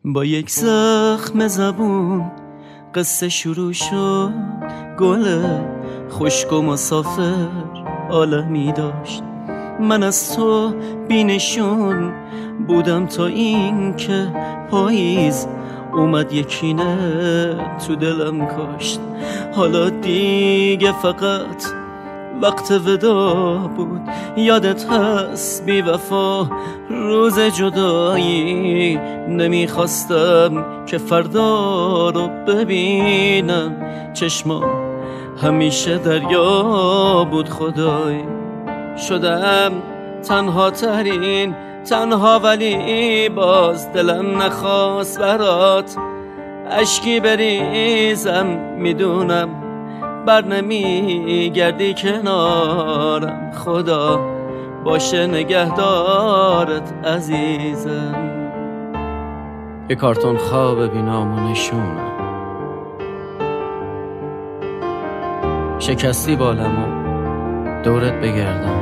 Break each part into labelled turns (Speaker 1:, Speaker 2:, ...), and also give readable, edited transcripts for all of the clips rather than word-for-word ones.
Speaker 1: با یک زخم زبون قصه شروع شد. گل خشک و مسافر عالمی داشت. من از تو بینشون بودم تا این که پاییز اومد یکینه تو دلم کاشت. حالا دیگه فقط وقت ودا بود. یادت هست بی وفا روز جدایی؟ نمیخواستم که فردا رو ببینم. چشمام همیشه دریا بود خدای. شدم تنها ترین تنها، ولی باز دلم نخواست برات اشکی بریزم. میدونم بر نمیگردی کنارم. خدا باشه نگهدارت عزیزم. یه کارتون خواب بینامونشونم. شکستی بالمو دورت بگردم.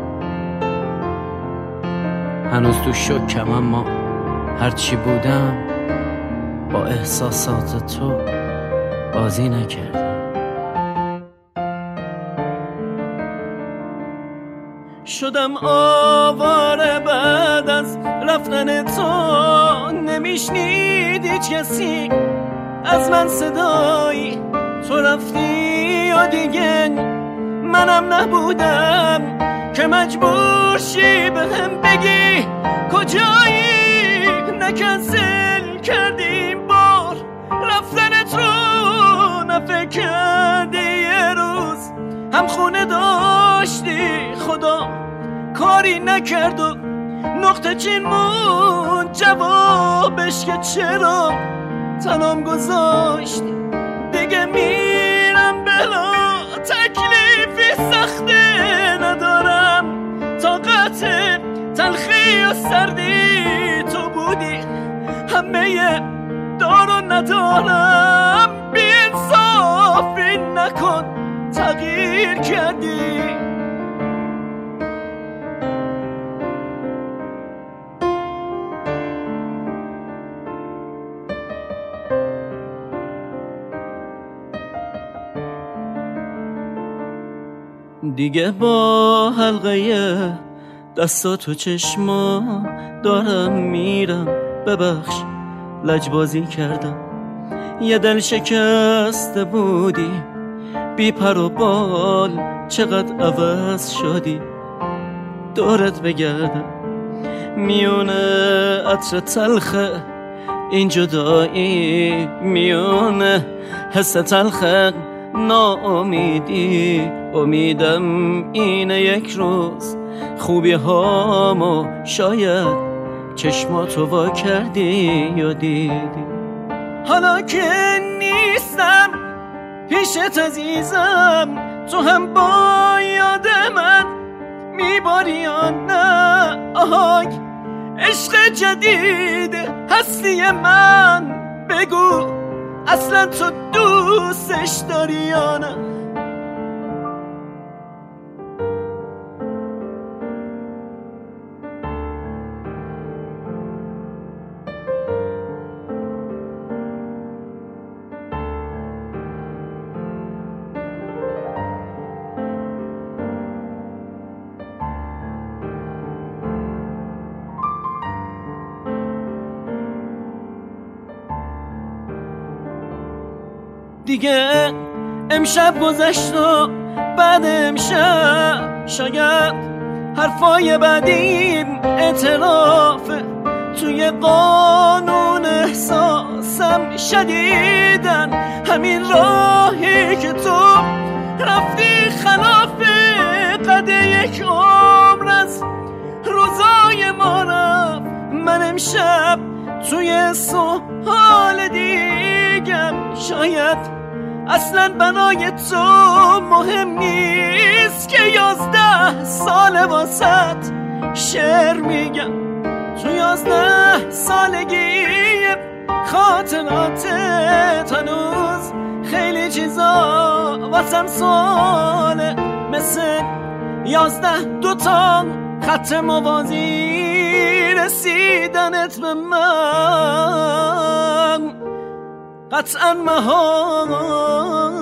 Speaker 1: هنوز تو شکم اما هرچی بودم با احساسات تو بازی نکردم. شدم آواره بعد از رفتن تو. نمیشنید هیچ کسی از من صدایی. تو رفتی و دیگه منم نبودم که مجبور شی بهم بگی کجایی. نکنسل کردیم بار رفتنت رو، نفکر کردی یه روز هم خونه داشتی. خدا کاری نکرد و نقطه چین مون جوابش که چرا تنام گذاشتی. دیگه میرم بلا تکلیفی سخته ندارم. طاقت تلخی و سردی تو بودی، همه دارو ندارم. بی انصافی نکن تغییر کردی. دیگه با حلقه دستات و چشما دارم میرم. ببخش لجبازی کردم. یه دل شکسته بودی بی پر و بال. چقدر عوض شدی دورت بگردم. میونه عطر تلخه این جدایی، میونه حس تلخه ناامیدی. امیدم اینه یک روز خوبی هامو شاید چشماتو وا کردی یا دیدی. حالا که نیستم پیشت عزیزم، تو هم با یاد من میباری یا نه؟ آهای عشق جدید هستی من، بگو اصلا تو دوستش داری یا نه؟ دیگه امشب گذشت و بعد امشب شاید حرفای بعدیم اعترافه. توی قانون احساسم شدیدن همین راهی که تو رفتی خلاف قد یک عمر از روزای ما رفت. من امشب توی سوال دیگم شاید اصلا بنای تو مهم نیست که 11 سال واسط شعر میگم. تو 11 سالگی خاطراتت هنوز خیلی چیزا واسم سواله. مثل 11 دوتا خط موازی رسید دیدنت به من قطعا محال